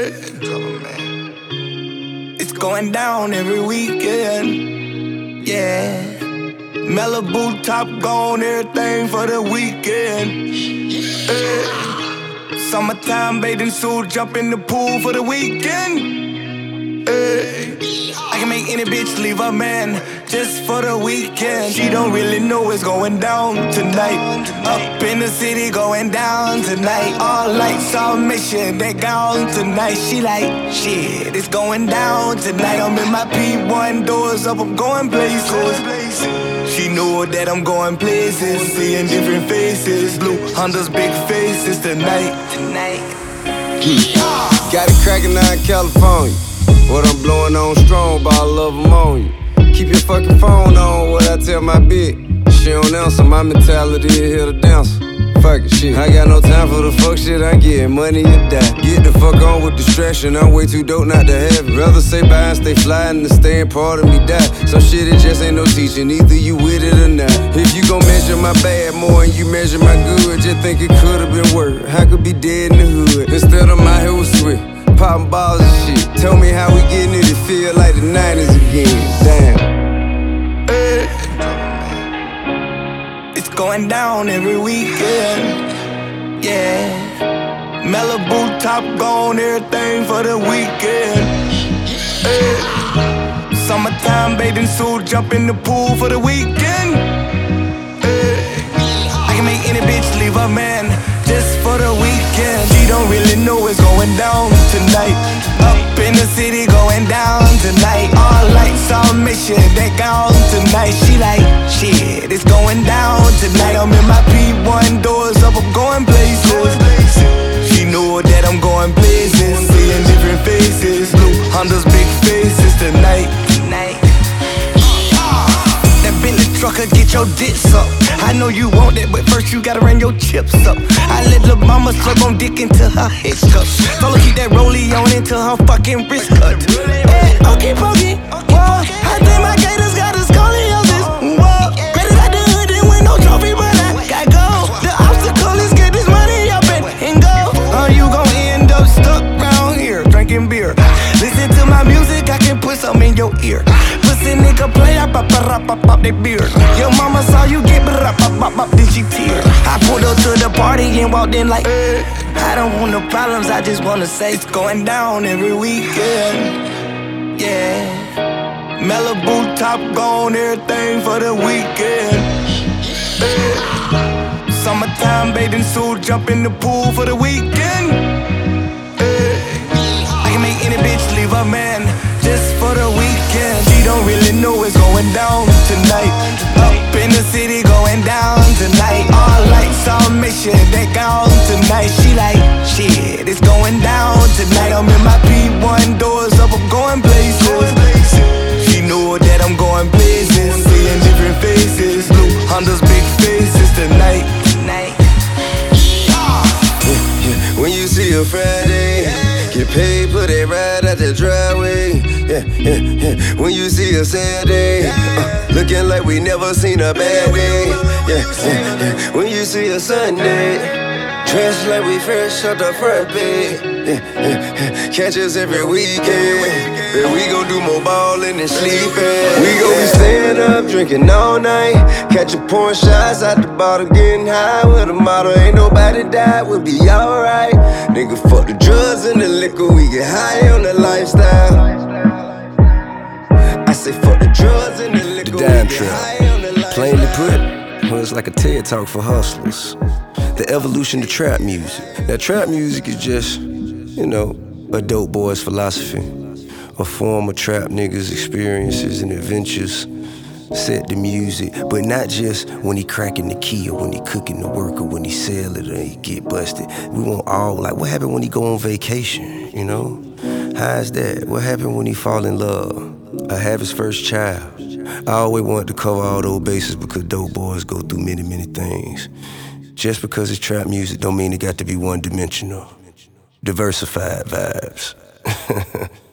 It's going down every weekend. Yeah. Malibu top gone, everything for the weekend. Summertime bathing suit, jump in the pool for the weekend. I can make any bitch leave a man just for the weekend. She don't really know what's going down tonight. Up in the city going down tonight. All lights on mission, they gone tonight. She like, shit, it's going down tonight. I'm in my P1, doors up, I'm going places. She know that I'm going places, seeing different faces. Blue Honda's big faces tonight. Got it crackin' out in California. What I'm blowing on strong, but I love them on you. Keep your fucking phone on, what I tell my bitch. She don't answer, my mentality is here to dance. Fuck it, shit. I got no time for the fuck shit, I'm getting money or die. Get the fuck on with distraction, I'm way too dope not to have it. Rather say bye and stay fly and the staying part of me die. Some shit it just ain't no teaching, either you with it or not. If you gon' measure my bad more and you measure my good, just think it could've been worse. I could be dead in the hood, instead I'm out here with Swift. Poppin' balls and shit. Tell me how we getting it to feel like the 90s again. Damn. It's going down every weekend. Yeah. Malibu top gone, everything for the weekend. Summertime bathing suit, jump in the pool for the weekend. I can make any bitch leave a man just for the weekend. She don't really know what's going down tonight. Up in the city going down tonight. All lights on mission, they gone tonight. She like, shit, it's going down tonight. I'm in my P1, doors up, I'm going places. She know that I'm going places, seeing different faces. Blue Honda's big faces tonight. That Bentley trucker get your dicks up. I know you want that, but first you gotta run your chips up. I let lil' mama slurp on dick into her hiccups. Told her keep that rollie on until her fucking wrist cut. Yeah, okay, pokey. Whoa, I think my gators got a scoliosis. Whoa, better out the hood than win no trophy, but I gotta go. The obstacle is get this money up and go. Or you gon' end up stuck round here drinking beer. Listen to my music, I can put some in your ear. Pussy nigga play, I pop that beard. Your mama saw you get pop, then she tear. I pulled up to the party and walked in like, I don't want no problems, I just wanna say it's going down every weekend. Yeah. Malibu top gone, everything for the weekend. Summertime bathing suit, jump in the pool for the weekend. I can make any bitch leave a man just for the weekend. She don't really know what's going down tonight. Up in the city going down tonight. All lights on mission, they gone tonight. She like, shit, it's going down tonight. I'm in my P1, doors up, I'm going places. She know that I'm going places, seeing different faces. Blue Honda's big faces tonight. When you see a Friday, get paid, put that ride out the driveway. When you see a Saturday, looking like we never seen a bad day. When you see a Sunday, dressed like we fresh out the front page. Catch us every weekend. And we gon' do more ballin' and sleepin'. We gon' be stayin' up, drinking all night. Catchin' pouring shots out the bottle, getting high with a model. Ain't nobody died, we'll be alright. Nigga, fuck the drugs and the liquor, we get high on the lifestyle. I say fuck the drugs and the liquor, The Dime we get Trap. high on the lifestyle. Plainly put, well, it's like a TED Talk for hustlers. The evolution of trap music. Now, trap music is just, you know, a dope boy's philosophy. A form of trap niggas' experiences and adventures. Set the music, but not just when he cracking the key or when he cooking the work or when he sell it or he get busted. We want all, like, what happened when he go on vacation, you know? How's that? What happened when he fall in love or have his first child? I always wanted to cover all those bases because dope boys go through many, many things. Just because it's trap music don't mean it got to be one-dimensional. Diversified vibes.